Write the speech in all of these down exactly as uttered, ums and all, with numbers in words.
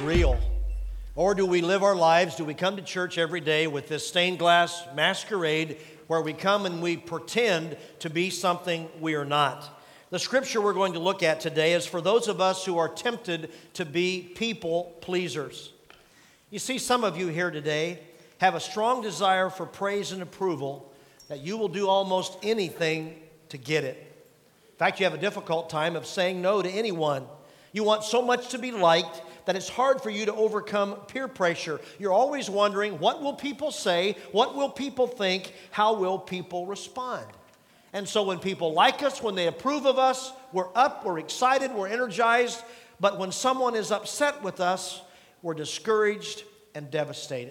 real? Or do we live our lives, do we come to church every day with this stained glass masquerade where we come and we pretend to be something we are not? The scripture we're going to look at today is for those of us who are tempted to be people pleasers. You see, some of you here today have a strong desire for praise and approval that you will do almost anything to get it. In fact, you have a difficult time of saying no to anyone. You want so much to be liked that it's hard for you to overcome peer pressure. You're always wondering, what will people say? What will people think? How will people respond? And so when people like us, when they approve of us, we're up, we're excited, we're energized. But when someone is upset with us, we're discouraged and devastated.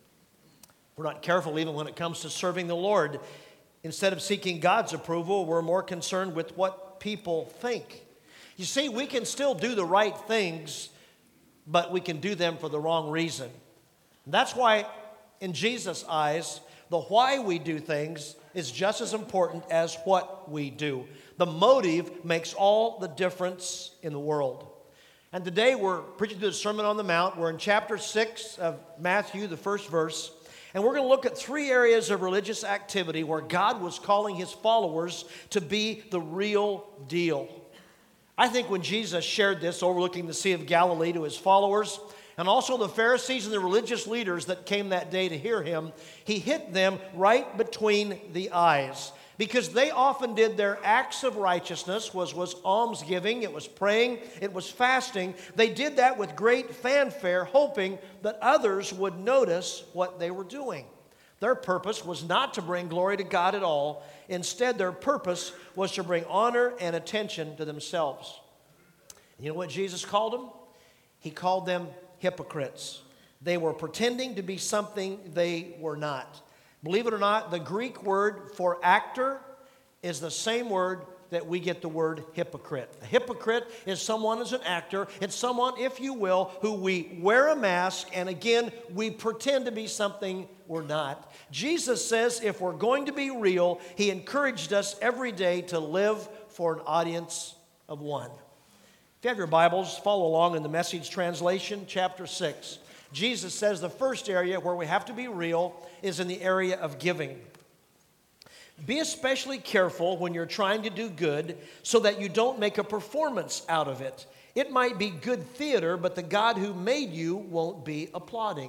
We're not careful even when it comes to serving the Lord. Instead of seeking God's approval, we're more concerned with what people think. You see, we can still do the right things, but we can do them for the wrong reason. That's why, in Jesus' eyes, the why we do things is just as important as what we do. The motive makes all the difference in the world. And today we're preaching through the Sermon on the Mount. We're in chapter six of Matthew, the first verse. And we're going to look at three areas of religious activity where God was calling his followers to be the real deal. I think when Jesus shared this overlooking the Sea of Galilee to his followers, and also the Pharisees and the religious leaders that came that day to hear him, he hit them right between the eyes. Because they often did their acts of righteousness, was, was almsgiving, it was praying, it was fasting. They did that with great fanfare, hoping that others would notice what they were doing. Their purpose was not to bring glory to God at all. Instead, their purpose was to bring honor and attention to themselves. You know what Jesus called them? He called them hypocrites. They were pretending to be something they were not. Believe it or not, the Greek word for actor is the same word that we get the word hypocrite. A hypocrite is someone as an actor. It's someone, if you will, who we wear a mask and again, we pretend to be something we're not. Jesus says if we're going to be real, he encouraged us every day to live for an audience of one. If you have your Bibles, follow along in the Message translation, chapter six. Jesus says the first area where we have to be real is in the area of giving. Be especially careful when you're trying to do good so that you don't make a performance out of it. It might be good theater, but the God who made you won't be applauding.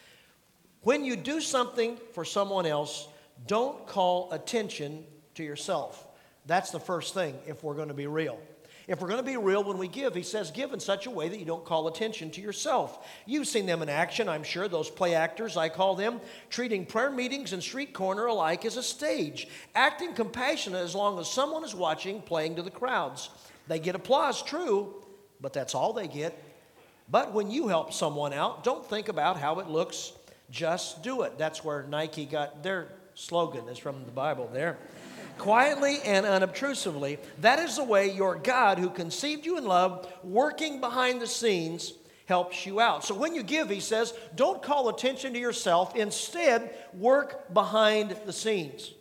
When you do something for someone else, don't call attention to yourself. That's the first thing if we're going to be real. If we're going to be real when we give, he says, give in such a way that you don't call attention to yourself. You've seen them in action, I'm sure, those play actors, I call them, treating prayer meetings and street corner alike as a stage, acting compassionate as long as someone is watching, playing to the crowds. They get applause, true, but that's all they get. But when you help someone out, don't think about how it looks, just do it. That's where Nike got their slogan, is from the Bible there. Quietly and unobtrusively, that is the way your God who conceived you in love, working behind the scenes, helps you out. So when you give, he says, don't call attention to yourself. Instead, work behind the scenes.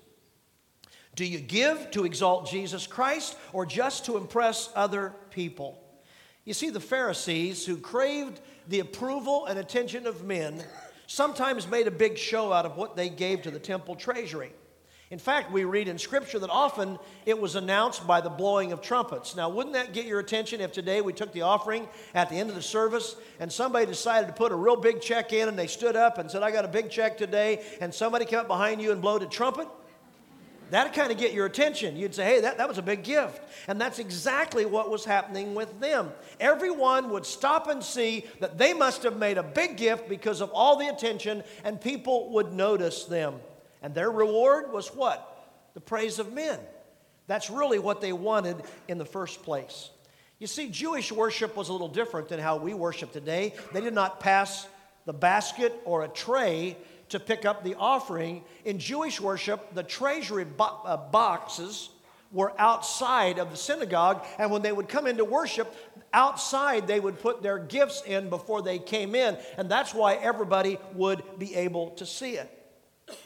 Do you give to exalt Jesus Christ or just to impress other people? You see, the Pharisees who craved the approval and attention of men sometimes made a big show out of what they gave to the temple treasury. In fact, we read in Scripture that often it was announced by the blowing of trumpets. Now, wouldn't that get your attention if today we took the offering at the end of the service and somebody decided to put a real big check in and they stood up and said, I got a big check today, and somebody came up behind you and blowed a trumpet? That'd kind of get your attention. You'd say, hey, that, that was a big gift. And that's exactly what was happening with them. Everyone would stop and see that they must have made a big gift because of all the attention, and people would notice them. And their reward was what? The praise of men. That's really what they wanted in the first place. You see, Jewish worship was a little different than how we worship today. They did not pass the basket or a tray to pick up the offering. In Jewish worship, the treasury bo- uh, boxes were outside of the synagogue, and when they would come into worship, outside they would put their gifts in before they came in, and that's why everybody would be able to see it.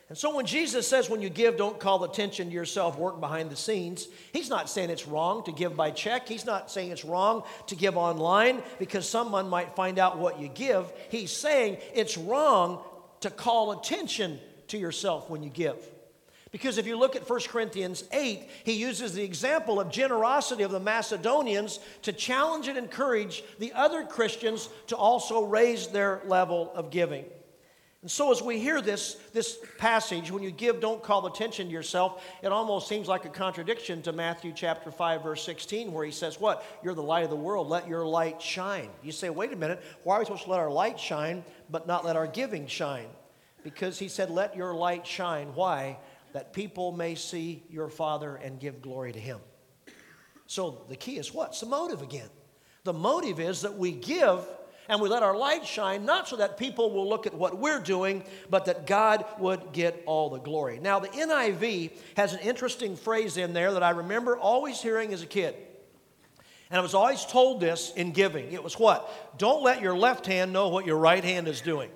And so when Jesus says when you give, don't call attention to yourself, work behind the scenes, he's not saying it's wrong to give by check. He's not saying it's wrong to give online because someone might find out what you give. He's saying it's wrong to call attention to yourself when you give. Because if you look at First Corinthians eight, he uses the example of generosity of the Macedonians to challenge and encourage the other Christians to also raise their level of giving. And so as we hear this, this passage, when you give, don't call attention to yourself, it almost seems like a contradiction to Matthew chapter five, verse sixteen, where he says, what? You're the light of the world. Let your light shine. You say, wait a minute, why are we supposed to let our light shine, but not let our giving shine? Because he said, let your light shine. Why? That people may see your Father and give glory to him. So the key is what? It's the motive again. The motive is that we give and we let our light shine, not so that people will look at what we're doing, but that God would get all the glory. Now, the N I V has an interesting phrase in there that I remember always hearing as a kid. And I was always told this in giving. It was what? Don't let your left hand know what your right hand is doing.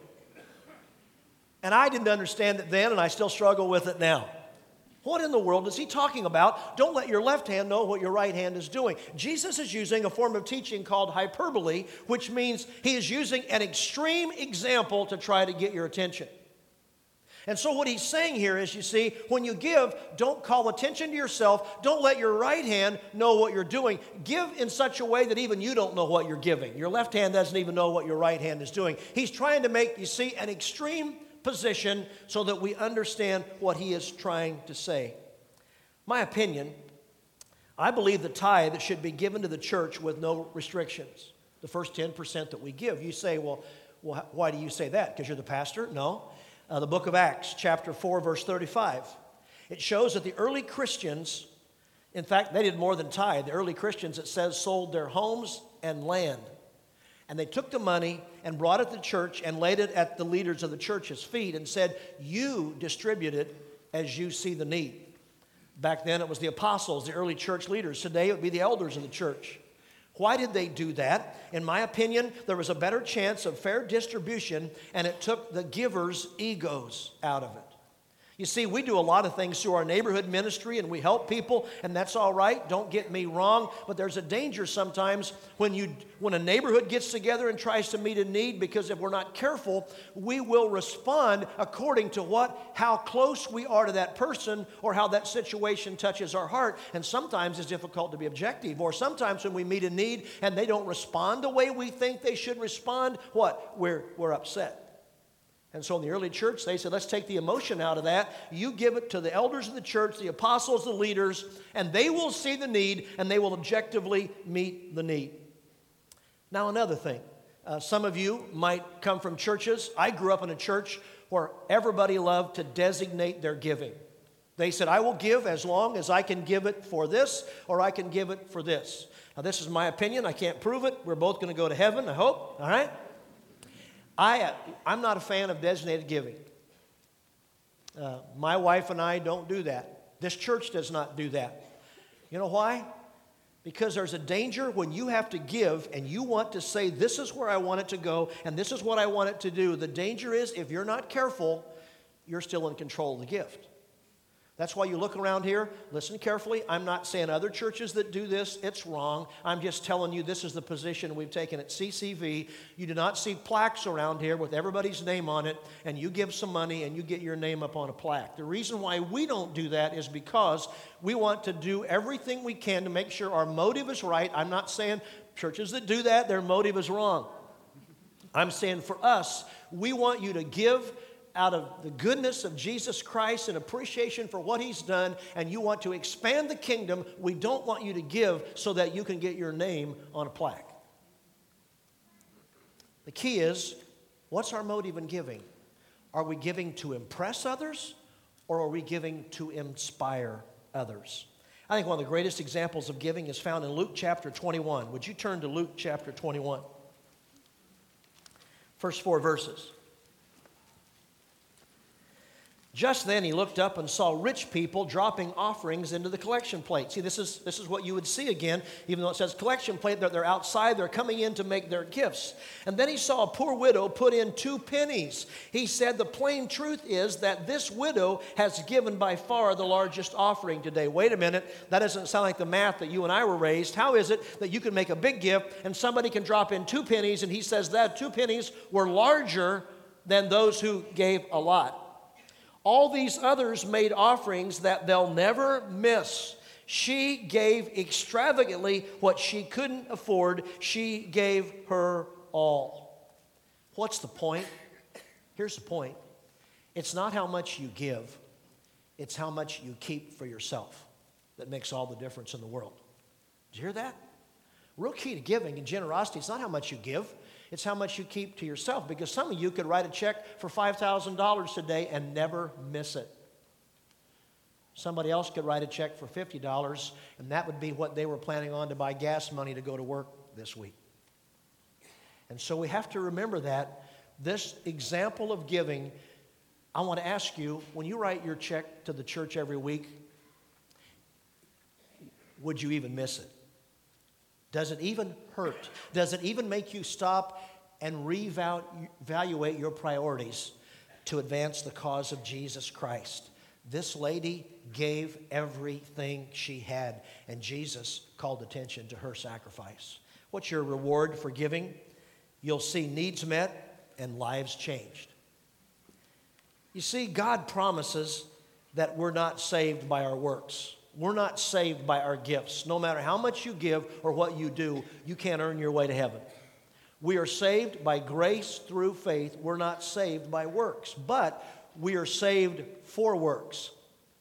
And I didn't understand it then, and I still struggle with it now. What in the world is he talking about? Don't let your left hand know what your right hand is doing. Jesus is using a form of teaching called hyperbole, which means he is using an extreme example to try to get your attention. And so what he's saying here is, you see, when you give, don't call attention to yourself. Don't let your right hand know what you're doing. Give in such a way that even you don't know what you're giving. Your left hand doesn't even know what your right hand is doing. He's trying to make, you see, an extreme position so that we understand what he is trying to say. My opinion, I believe the tithe should be given to the church with no restrictions. The first ten percent that we give. You say, well, well why do you say that? Because you're the pastor? No. Uh, the book of Acts, chapter four, verse thirty-five. It shows that the early Christians, in fact, they did more than tithe. The early Christians, it says, sold their homes and land. And they took the money and brought it to the church and laid it at the leaders of the church's feet and said, you distribute it as you see the need. Back then it was the apostles, the early church leaders. Today it would be the elders of the church. Why did they do that? In my opinion, there was a better chance of fair distribution, and it took the givers' egos out of it. You see, we do a lot of things through our neighborhood ministry, and we help people, and that's all right. Don't get me wrong, but there's a danger sometimes when you when a neighborhood gets together and tries to meet a need, because if we're not careful, we will respond according to what, how close we are to that person or how that situation touches our heart. And sometimes it's difficult to be objective, or sometimes when we meet a need and they don't respond the way we think they should respond, what? We're, we're upset. And so in the early church, they said, let's take the emotion out of that. You give it to the elders of the church, the apostles, the leaders, and they will see the need, and they will objectively meet the need. Now, another thing. Uh, some of you might come from churches. I grew up in a church where everybody loved to designate their giving. They said, I will give as long as I can give it for this, or I can give it for this. Now, this is my opinion. I can't prove it. We're both going to go to heaven, I hope. All right? I, uh, I'm not a fan of designated giving. Uh, my wife and I don't do that. This church does not do that. You know why? Because there's a danger when you have to give and you want to say, this is where I want it to go and this is what I want it to do. The danger is, if you're not careful, you're still in control of the gift. That's why you look around here, listen carefully. I'm not saying other churches that do this, it's wrong. I'm just telling you this is the position we've taken at C C V. You do not see plaques around here with everybody's name on it, and you give some money and you get your name up on a plaque. The reason why we don't do that is because we want to do everything we can to make sure our motive is right. I'm not saying churches that do that, their motive is wrong. I'm saying for us, we want you to give out of the goodness of Jesus Christ and appreciation for what he's done, and you want to expand the kingdom. We don't want you to give so that you can get your name on a plaque. The key is, what's our motive in giving? Are we giving to impress others, or are we giving to inspire others? I think one of the greatest examples of giving is found in Luke chapter twenty-one. Would you turn to Luke chapter twenty-one? First four verses. Just then he looked up and saw rich people dropping offerings into the collection plate. See, this is, this is what you would see again, even though it says collection plate, they're, they're outside, they're coming in to make their gifts. And then he saw a poor widow put in two pennies. He said, the plain truth is that this widow has given by far the largest offering today. Wait a minute, that doesn't sound like the math that you and I were raised. How is it that you can make a big gift and somebody can drop in two pennies, and he says that two pennies were larger than those who gave a lot? All these others made offerings that they'll never miss. She gave extravagantly what she couldn't afford. She gave her all. What's the point? Here's the point. It's not how much you give. It's how much you keep for yourself that makes all the difference in the world. Did you hear that? Real key to giving and generosity, it's not how much you give. It's how much you keep to yourself, because some of you could write a check for five thousand dollars today and never miss it. Somebody else could write a check for fifty dollars, and that would be what they were planning on to buy gas money to go to work this week. And so we have to remember that. This example of giving, I want to ask you, when you write your check to the church every week, would you even miss it? Does it even hurt? Does it even make you stop and reevaluate your priorities to advance the cause of Jesus Christ? This lady gave everything she had, and Jesus called attention to her sacrifice. What's your reward for giving? You'll see needs met and lives changed. You see, God promises that we're not saved by our works. We're not saved by our gifts. No matter how much you give or what you do, you can't earn your way to heaven. We are saved by grace through faith. We're not saved by works, but we are saved for works.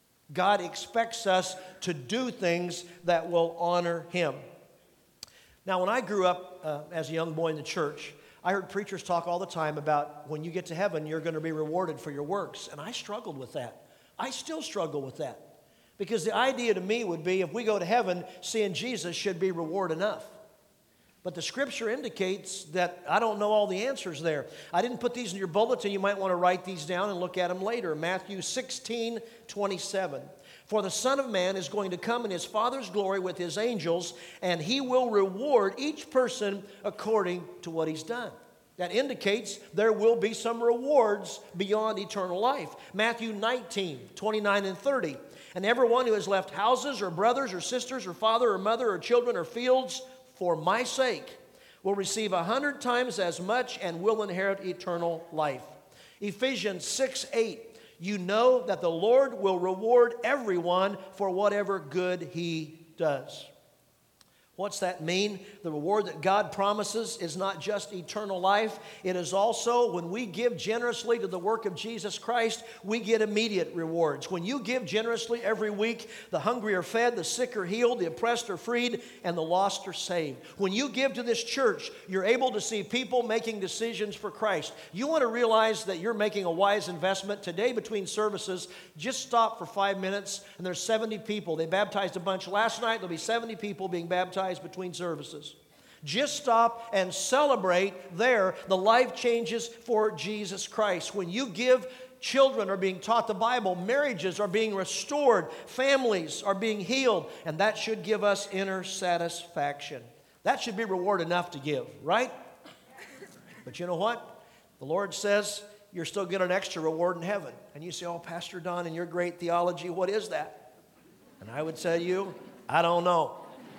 God expects us to do things that will honor Him. Now, when I grew up uh, as a young boy in the church, I heard preachers talk all the time about when you get to heaven, you're going to be rewarded for your works. And I struggled with that. I still struggle with that. Because the idea to me would be if we go to heaven, seeing Jesus should be reward enough. But the scripture indicates that I don't know all the answers there. I didn't put these in your bulletin. You might want to write these down and look at them later. Matthew sixteen twenty-seven. For the Son of Man is going to come in His Father's glory with His angels, and He will reward each person according to what he's done. That indicates there will be some rewards beyond eternal life. Matthew nineteen twenty-nine and thirty. And everyone who has left houses or brothers or sisters or father or mother or children or fields for my sake will receive a hundred times as much and will inherit eternal life. Ephesians six eight. You know that the Lord will reward everyone for whatever good he does. What's that mean? The reward that God promises is not just eternal life. It is also when we give generously to the work of Jesus Christ, we get immediate rewards. When you give generously every week, the hungry are fed, the sick are healed, the oppressed are freed, and the lost are saved. When you give to this church, you're able to see people making decisions for Christ. You want to realize that you're making a wise investment. Today between services, just stop for five minutes, and there's seventy people. They baptized a bunch last night. There'll be seventy people being baptized between services. Just stop and celebrate there the life changes for Jesus Christ. When you give, children are being taught the Bible, marriages are being restored, families are being healed, and that should give us inner satisfaction. That should be reward enough to give, right? But you know what? The Lord says you're still getting an extra reward in heaven. And you say, oh, Pastor Don, in your great theology, what is that? And I would tell you, I don't know.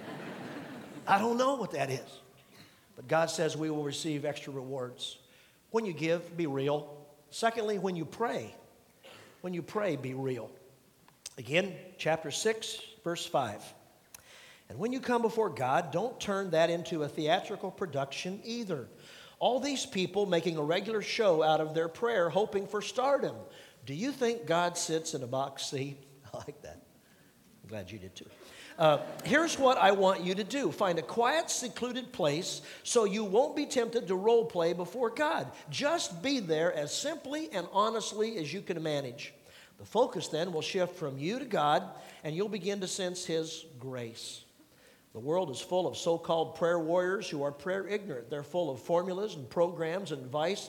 I don't know what that is. But God says we will receive extra rewards. When you give, be real. Secondly, when you pray, when you pray, be real. Again, chapter six, verse five. And when you come before God, don't turn that into a theatrical production either. All these people making a regular show out of their prayer, hoping for stardom. Do you think God sits in a box seat? I like that. I'm glad you did too. Uh, here's what I want you to do. Find a quiet, secluded place so you won't be tempted to role play before God. Just be there as simply and honestly as you can manage. The focus then will shift from you to God, and you'll begin to sense His grace. The world is full of so-called prayer warriors who are prayer ignorant. They're full of formulas and programs and advice.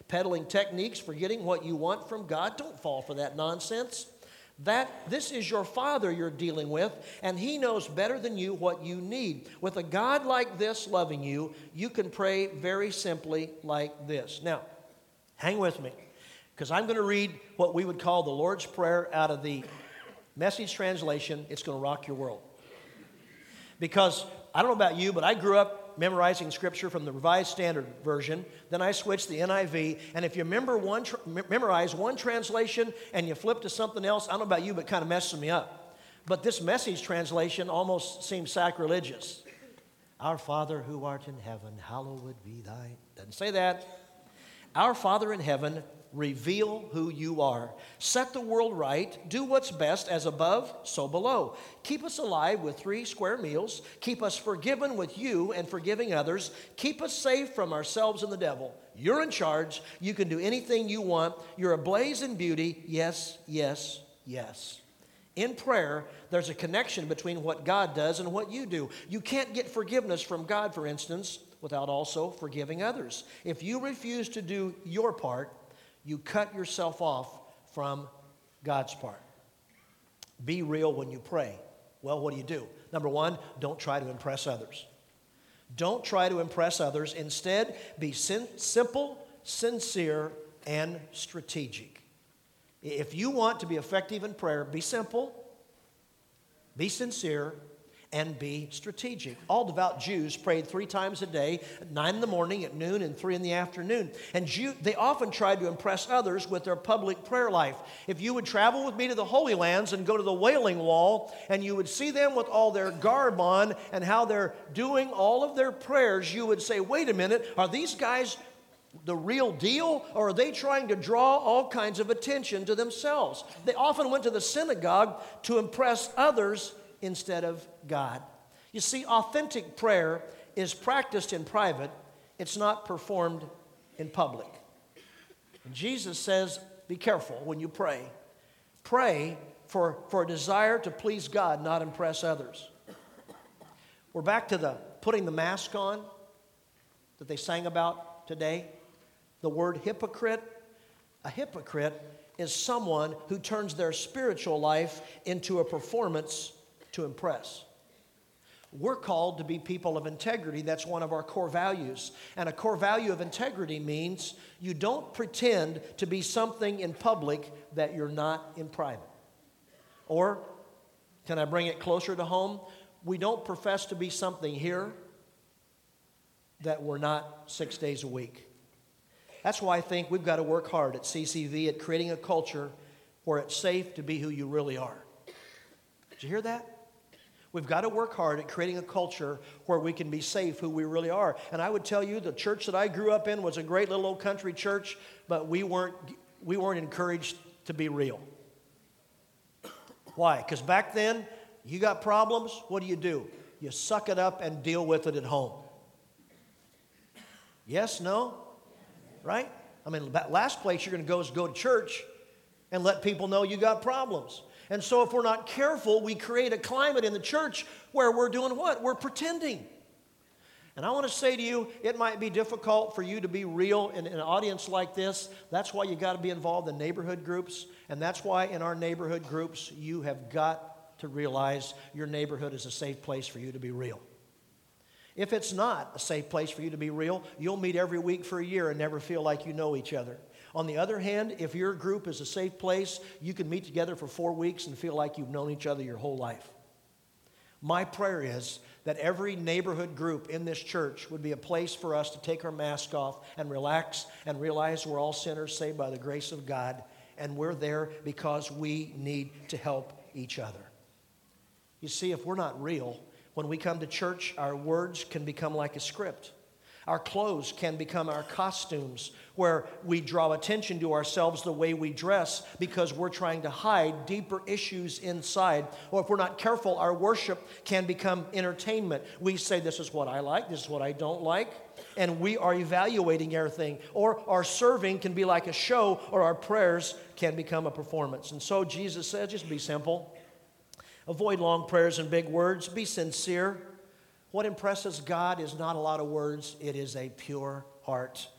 peddling techniques for getting what you want from God. Don't fall for that nonsense. That this is your Father you're dealing with, and He knows better than you what you need. With a God like this loving you, you can pray very simply like this. Now, hang with me, because I'm going to read what we would call the Lord's Prayer out of the Message translation. It's going to rock your world. Because I don't know about you, but I grew up memorizing Scripture from the Revised Standard Version. Then I switched to the N I V. And if you remember one, tr- memorize one translation and you flip to something else, I don't know about you, but it kind of messes me up. But this Message translation almost seems sacrilegious. Our Father who art in heaven, hallowed be thy... Doesn't say that. Our Father in heaven, reveal who you are. Set the world right. Do what's best, as above, so below. Keep us alive with three square meals. Keep us forgiven with you and forgiving others. Keep us safe from ourselves and the devil. You're in charge. You can do anything you want. You're ablaze in beauty. Yes, yes, yes. In prayer, there's a connection between what God does and what you do. You can't get forgiveness from God, for instance, without also forgiving others. If you refuse to do your part, you cut yourself off from God's part. Be real when you pray. Well, what do you do? Number one, don't try to impress others. Don't try to impress others. Instead, be sin- simple, sincere, and strategic. If you want to be effective in prayer, be simple, be sincere, and be strategic. All devout Jews prayed three times a day, at nine in the morning, at noon, and three in the afternoon. And Jew, they often tried to impress others with their public prayer life. If you would travel with me to the Holy Lands and go to the Wailing Wall, and you would see them with all their garb on and how they're doing all of their prayers, you would say, wait a minute, are these guys the real deal, or are they trying to draw all kinds of attention to themselves? They often went to the synagogue to impress others instead of God. You see, authentic prayer is practiced in private. It's not performed in public. And Jesus says, be careful when you pray. Pray for, for a desire to please God, not impress others. We're back to the putting the mask on that they sang about today. The word hypocrite. A hypocrite is someone who turns their spiritual life into a performance to impress. We're called to be people of integrity. That's one of our core values. And a core value of integrity means you don't pretend to be something in public that you're not in private. Or, can I bring it closer to home? We don't profess to be something here that we're not six days a week. That's why I think we've got to work hard at C C V at creating a culture where it's safe to be who you really are. Did you hear that? We've got to work hard at creating a culture where we can be safe who we really are. And I would tell you, the church that I grew up in was a great little old country church, but we weren't, we weren't encouraged to be real. Why? Because back then, you got problems, what do you do? You suck it up and deal with it at home. Yes, no? Right? I mean, that last place you're going to go is go to church and let people know you got problems. And so if we're not careful, we create a climate in the church where we're doing what? We're pretending. And I want to say to you, it might be difficult for you to be real in, in an audience like this. That's why you got to be involved in neighborhood groups. And that's why in our neighborhood groups, you have got to realize your neighborhood is a safe place for you to be real. If it's not a safe place for you to be real, you'll meet every week for a year and never feel like you know each other. On the other hand, if your group is a safe place, you can meet together for four weeks and feel like you've known each other your whole life. My prayer is that every neighborhood group in this church would be a place for us to take our mask off and relax and realize we're all sinners saved by the grace of God, and we're there because we need to help each other. You see, if we're not real, when we come to church, our words can become like a script. Our clothes can become our costumes, where we draw attention to ourselves the way we dress because we're trying to hide deeper issues inside. Or if we're not careful, our worship can become entertainment. We say, this is what I like, this is what I don't like, and we are evaluating everything. Or our serving can be like a show, or our prayers can become a performance. And so Jesus said, just be simple. Avoid long prayers and big words. Be sincere. What impresses God is not a lot of words. It is a pure heart.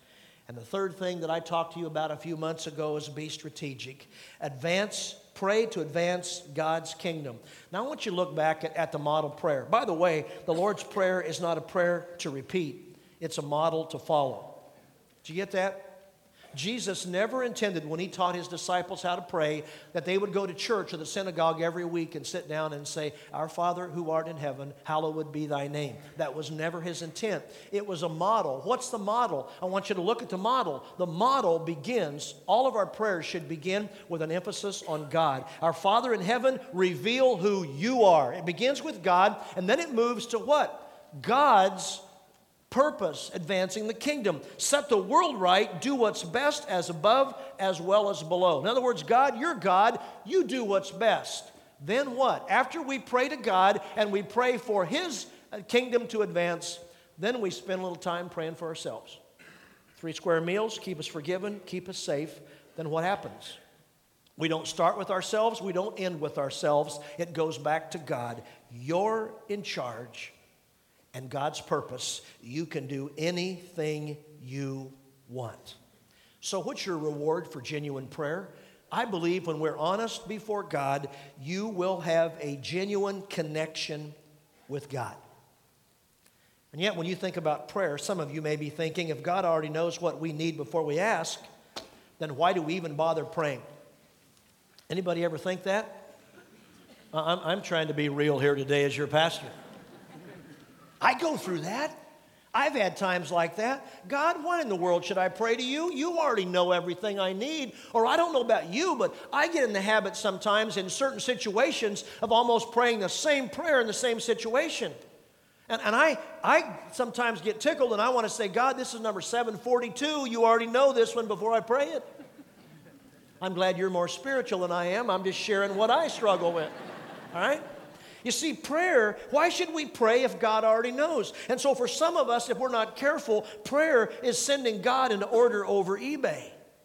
And the third thing that I talked to you about a few months ago is be strategic. Advance, pray to advance God's kingdom. Now I want you to look back at, at the model prayer. By the way, the Lord's Prayer is not a prayer to repeat. It's a model to follow. Did you get that? Jesus never intended, when he taught his disciples how to pray, that they would go to church or the synagogue every week and sit down and say, "Our Father who art in heaven, hallowed be thy name." That was never his intent. It was a model. What's the model? I want you to look at the model. The model begins, all of our prayers should begin with an emphasis on God. Our Father in heaven, reveal who you are. It begins with God, and then it moves to what? God's purpose, advancing the kingdom. Set the world right, do what's best as above as well as below. In other words, God, you're God, you do what's best. Then what? After we pray to God and we pray for his kingdom to advance, then we spend a little time praying for ourselves. Three square meals, keep us forgiven, keep us safe. Then what happens? We don't start with ourselves, we don't end with ourselves. It goes back to God. You're in charge. And God's purpose, you can do anything you want. So what's your reward for genuine prayer? I believe when we're honest before God, you will have a genuine connection with God. And yet when you think about prayer, some of you may be thinking, if God already knows what we need before we ask, then why do we even bother praying? Anybody ever think that? I'm, I'm trying to be real here today as your pastor. I go through that. I've had times like that. God, why in the world should I pray to you? You already know everything I need. Or I don't know about you, but I get in the habit sometimes in certain situations of almost praying the same prayer in the same situation. And, and I, I sometimes get tickled and I want to say, God, this is number seven forty-two. You already know this one before I pray it. I'm glad you're more spiritual than I am. I'm just sharing what I struggle with. All right? You see, prayer, why should we pray if God already knows? And so for some of us, if we're not careful, prayer is sending God an order over eBay.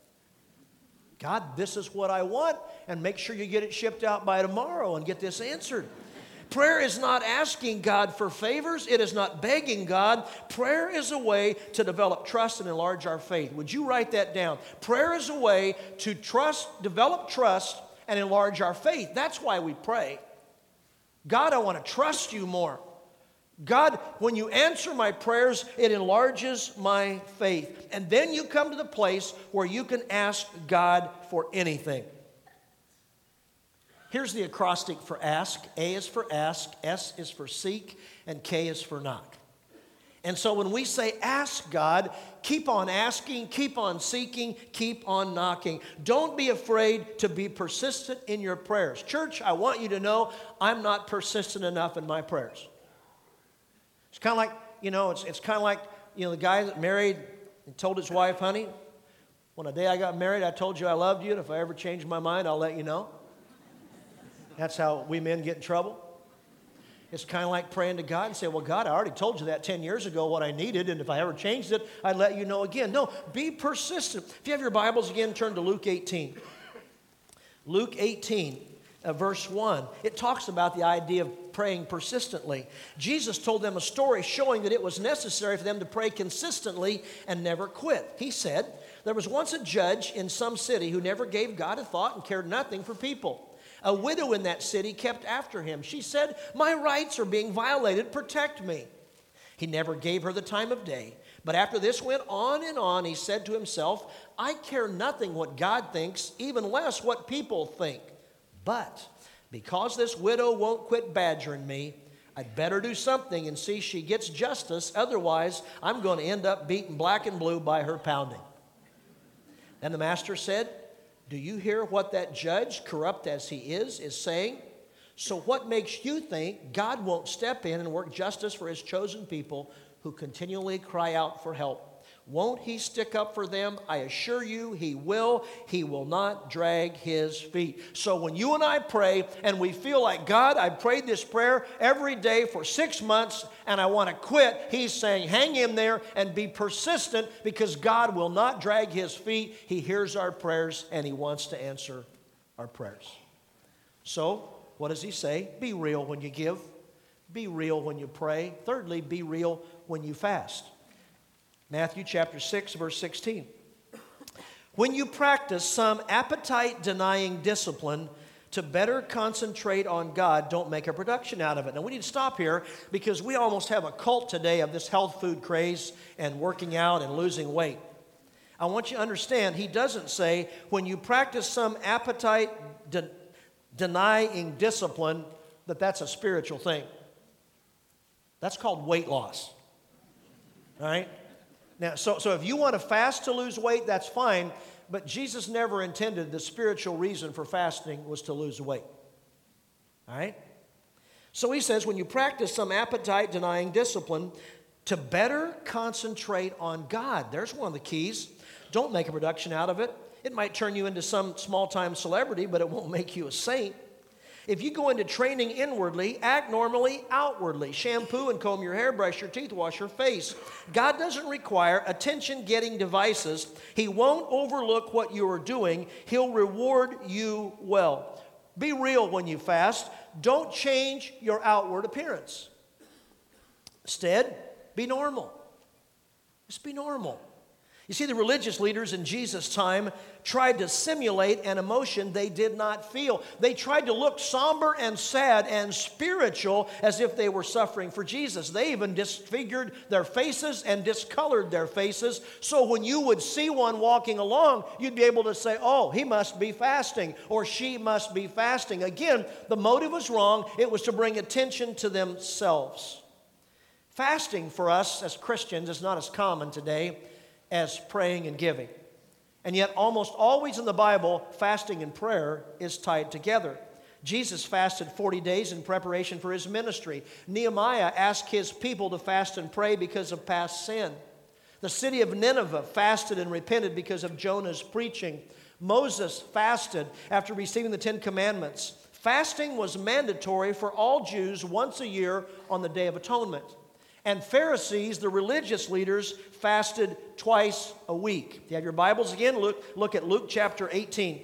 God, this is what I want, and make sure you get it shipped out by tomorrow and get this answered. Prayer is not asking God for favors. It is not begging God. Prayer is a way to develop trust and enlarge our faith. Would you write that down? Prayer is a way to trust, develop trust, and enlarge our faith. That's why we pray. God, I want to trust you more. God, when you answer my prayers, it enlarges my faith. And then you come to the place where you can ask God for anything. Here's the acrostic for ask. A is for ask, S is for seek, and K is for knock. And so when we say ask God, keep on asking, keep on seeking, keep on knocking. Don't be afraid to be persistent in your prayers. Church, I want you to know I'm not persistent enough in my prayers. It's kind of like, you know, it's, it's kind of like, you know, the guy that married and told his wife, honey, when the day I got married, I told you I loved you, and if I ever change my mind, I'll let you know. That's how we men get in trouble. It's kind of like praying to God and say, well, God, I already told you that ten years ago what I needed, and if I ever changed it, I'd let you know again. No, be persistent. If you have your Bibles again, turn to Luke eighteen. Luke eighteen, uh, verse one. It talks about the idea of praying persistently. Jesus told them a story showing that it was necessary for them to pray consistently and never quit. He said, there was once a judge in some city who never gave God a thought and cared nothing for people. A widow in that city kept after him. She said, my rights are being violated. Protect me. He never gave her the time of day. But after this went on and on, he said to himself, I care nothing what God thinks, even less what people think. But because this widow won't quit badgering me, I'd better do something and see she gets justice. Otherwise, I'm going to end up beaten black and blue by her pounding. Then the master said, do you hear what that judge, corrupt as he is, is saying? So what makes you think God won't step in and work justice for his chosen people who continually cry out for help? Won't he stick up for them? I assure you he will. He will not drag his feet. So when you and I pray and we feel like, God, I prayed this prayer every day for six months and I want to quit, he's saying hang in there and be persistent because God will not drag his feet. He hears our prayers and he wants to answer our prayers. So what does he say? Be real when you give. Be real when you pray. Thirdly, be real when you fast. Matthew chapter six, verse sixteen. When you practice some appetite-denying discipline to better concentrate on God, don't make a production out of it. Now, we need to stop here because we almost have a cult today of this health food craze and working out and losing weight. I want you to understand, he doesn't say when you practice some appetite-denying discipline that that's a spiritual thing. That's called weight loss. All right? Now, so, so if you want to fast to lose weight, that's fine, but Jesus never intended the spiritual reason for fasting was to lose weight. All right? So he says, when you practice some appetite-denying discipline to better concentrate on God, there's one of the keys. Don't make a production out of it. It might turn you into some small-time celebrity, but it won't make you a saint. If you go into training inwardly, act normally outwardly. Shampoo and comb your hair, brush your teeth, wash your face. God doesn't require attention-getting devices. He won't overlook what you are doing. He'll reward you well. Be real when you fast. Don't change your outward appearance. Instead, be normal. Just be normal. You see, the religious leaders in Jesus' time tried to simulate an emotion they did not feel. They tried to look somber and sad and spiritual as if they were suffering for Jesus. They even disfigured their faces and discolored their faces. So when you would see one walking along, you'd be able to say, oh, he must be fasting, or she must be fasting. Again, the motive was wrong. It was to bring attention to themselves. Fasting for us as Christians is not as common today as praying and giving. And yet almost always in the Bible, fasting and prayer is tied together. Jesus fasted forty days in preparation for his ministry. Nehemiah asked his people to fast and pray because of past sin. The city of Nineveh fasted and repented because of Jonah's preaching. Moses fasted after receiving the Ten Commandments. Fasting was mandatory for all Jews once a year on the Day of Atonement. And Pharisees, the religious leaders, fasted twice a week. If you have your Bibles again, look, look at Luke chapter eighteen.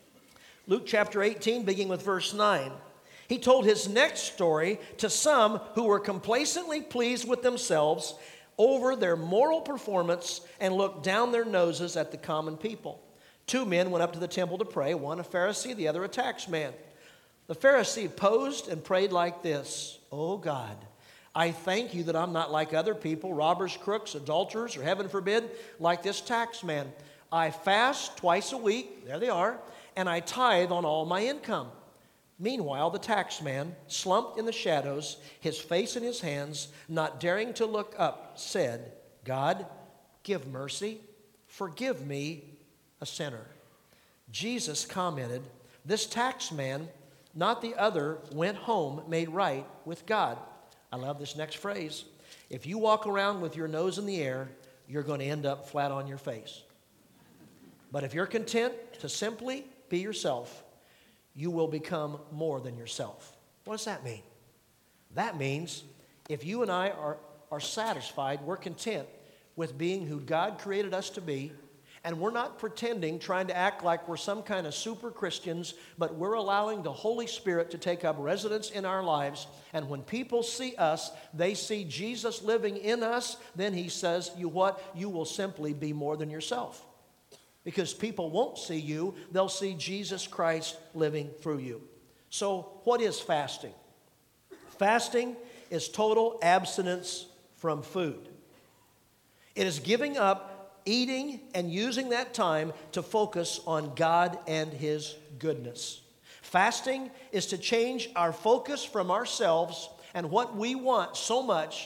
Luke chapter eighteen, beginning with verse nine. He told his next story to some who were complacently pleased with themselves over their moral performance and looked down their noses at the common people. Two men went up to the temple to pray, one a Pharisee, the other a tax man. The Pharisee posed and prayed like this: "Oh God, I thank you that I'm not like other people, robbers, crooks, adulterers, or heaven forbid, like this tax man. I fast twice a week," there they are, "and I tithe on all my income." Meanwhile, the tax man, slumped in the shadows, his face in his hands, not daring to look up, said, "God, give mercy, forgive me, a sinner." Jesus commented, "This tax man, not the other, went home made right with God." I love this next phrase. If you walk around with your nose in the air, you're going to end up flat on your face. But if you're content to simply be yourself, you will become more than yourself. What does that mean? That means if you and I are, are satisfied, we're content with being who God created us to be, and we're not pretending, trying to act like we're some kind of super Christians, but we're allowing the Holy Spirit to take up residence in our lives. And when people see us, they see Jesus living in us, then he says, you what? You will simply be more than yourself. Because people won't see you, they'll see Jesus Christ living through you. So what is fasting? Fasting is total abstinence from food. It is giving up eating and using that time to focus on God and his goodness. Fasting is to change our focus from ourselves and what we want so much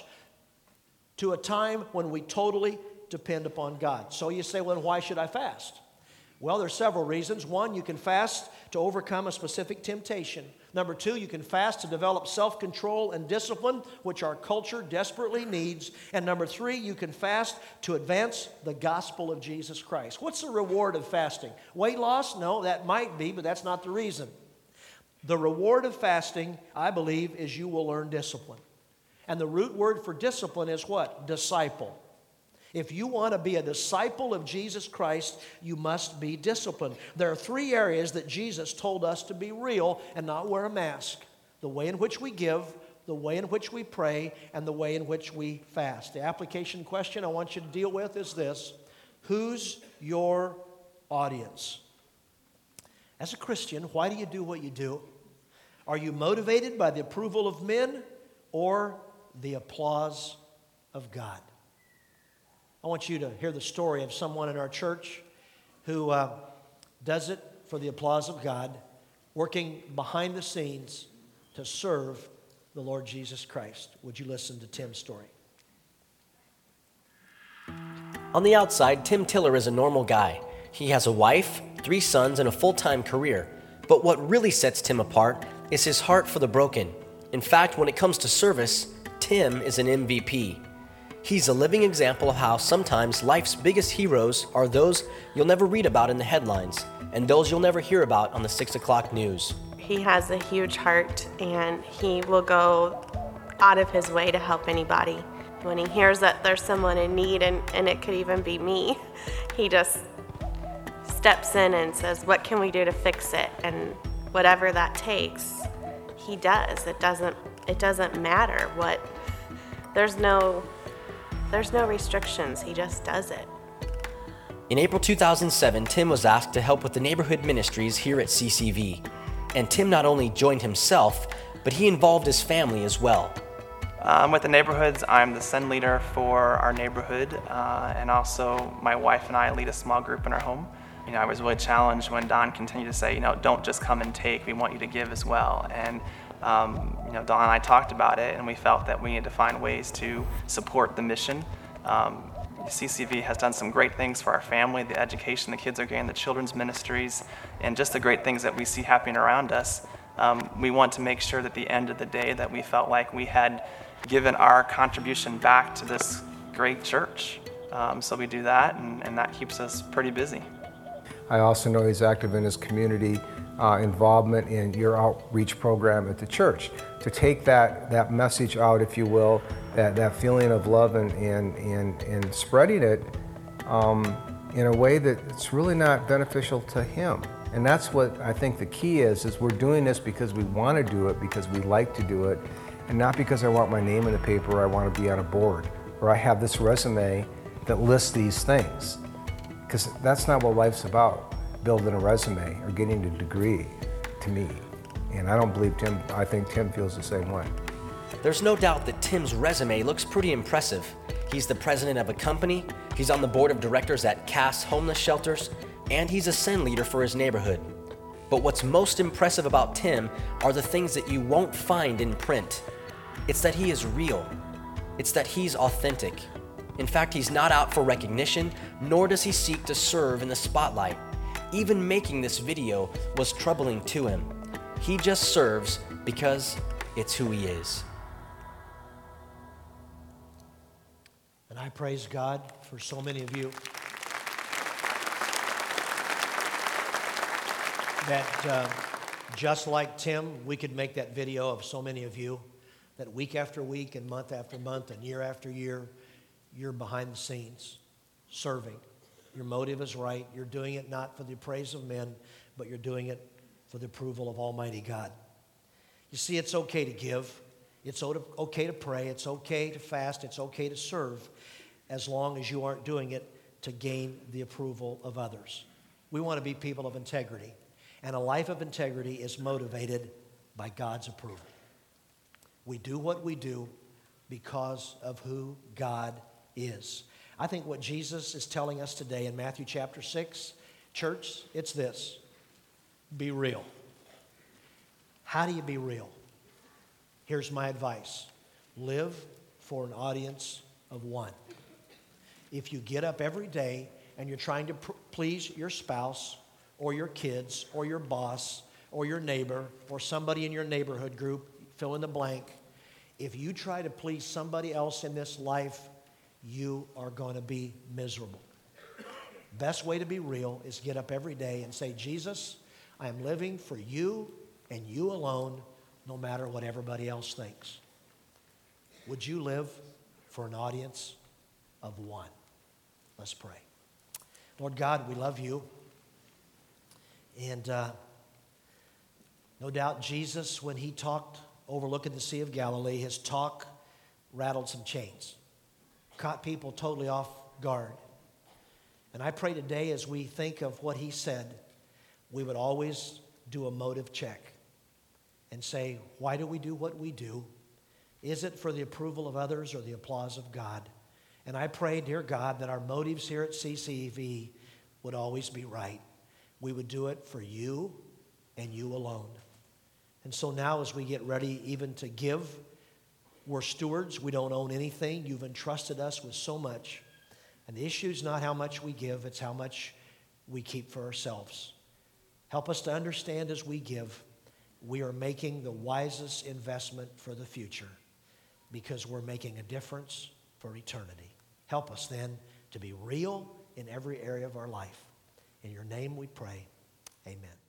to a time when we totally depend upon God. So you say, well, then why should I fast? Well, there's several reasons. One, you can fast to overcome a specific temptation. Number two, you can fast to develop self-control and discipline, which our culture desperately needs. And number three, you can fast to advance the gospel of Jesus Christ. What's the reward of fasting? Weight loss? No, that might be, but that's not the reason. The reward of fasting, I believe, is you will learn discipline. And the root word for discipline is what? Disciple. If you want to be a disciple of Jesus Christ, you must be disciplined. There are three areas that Jesus told us to be real and not wear a mask: the way in which we give, the way in which we pray and the way in which we fast. The application question I want you to deal with is this: who's your audience? As a Christian, why do you do what you do? Are you motivated by the approval of men or the applause of God? I want you to hear the story of someone in our church who uh, does it for the applause of God, working behind the scenes to serve the Lord Jesus Christ. Would you listen to Tim's story? On the outside, Tim Tiller is a normal guy. He has a wife, three sons, and a full-time career. But what really sets Tim apart is his heart for the broken. In fact, when it comes to service, Tim is an M V P. He's a living example of how sometimes life's biggest heroes are those you'll never read about in the headlines and those you'll never hear about on the six o'clock news. He has a huge heart, and he will go out of his way to help anybody. When he hears that there's someone in need, and, and it could even be me, he just steps in and says, what can we do to fix it? And whatever that takes, he does. It doesn't, it doesn't matter what, there's no, there's no restrictions. He just does it. In April two thousand seven, Tim was asked to help with the neighborhood ministries here at C C V. And Tim not only joined himself, but he involved his family as well. Um, with the neighborhoods, I'm the send leader for our neighborhood, uh, and also my wife and I lead a small group in our home. You know, I was really challenged when Don continued to say, you know, don't just come and take, we want you to give as well. And um, you know, Don and I talked about it, and we felt that we needed to find ways to support the mission. Um, C C V has done some great things for our family, the education the kids are getting, the children's ministries, and just the great things that we see happening around us. Um, we want to make sure that at the end of the day that we felt like we had given our contribution back to this great church. Um, so we do that, and, and that keeps us pretty busy. I also know he's active in his community uh, involvement in your outreach program at the church. To take that, that message out, if you will, that, that feeling of love and, and, and, and spreading it um, in a way that it's really not beneficial to him. And that's what I think the key is, is we're doing this because we want to do it, because we like to do it, and not because I want my name in the paper or I want to be on a board, or I have this resume that lists these things. Because that's not what life's about, building a resume or getting a degree, to me. And I don't believe Tim, I think Tim feels the same way. There's no doubt that Tim's resume looks pretty impressive. He's the president of a company, he's on the board of directors at Cass Homeless Shelters, and he's a send leader for his neighborhood. But what's most impressive about Tim are the things that you won't find in print. It's that he is real. It's that he's authentic. In fact, he's not out for recognition, nor does he seek to serve in the spotlight. Even making this video was troubling to him. He just serves because it's who he is. And I praise God for so many of you that uh, just like Tim, we could make that video of so many of you that week after week and month after month and year after year, you're behind the scenes serving. Your motive is right. You're doing it not for the praise of men, but you're doing it for the approval of Almighty God. You see, it's okay to give. It's okay to pray. It's okay to fast. It's okay to serve, as long as you aren't doing it to gain the approval of others. We want to be people of integrity, and a life of integrity is motivated by God's approval. We do what we do because of who God is. I think what Jesus is telling us today in Matthew chapter six, church, it's this: be real. How do you be real? Here's my advice: live for an audience of one. If you get up every day and you're trying to pr- please your spouse or your kids or your boss or your neighbor or somebody in your neighborhood group, fill in the blank, if you try to please somebody else in this life, you are going to be miserable. Best way to be real is get up every day and say, Jesus, I am living for you and you alone, no matter what everybody else thinks. Would you live for an audience of one? Let's pray. Lord God, we love you. And uh, no doubt Jesus, when he talked overlooking the Sea of Galilee, his talk rattled some chains, caught people totally off guard. And I pray today, as we think of what he said, we would always do a motive check and say, why do we do what we do? Is it for the approval of others or the applause of God? And I pray, dear God, that our motives here at C C V would always be right. We would do it for you and you alone. And so now, as we get ready even to give, we're stewards. We don't own anything. You've entrusted us with so much. And the issue is not how much we give, it's how much we keep for ourselves. Help us to understand as we give, we are making the wisest investment for the future because we're making a difference for eternity. Help us then to be real in every area of our life. In your name we pray. Amen.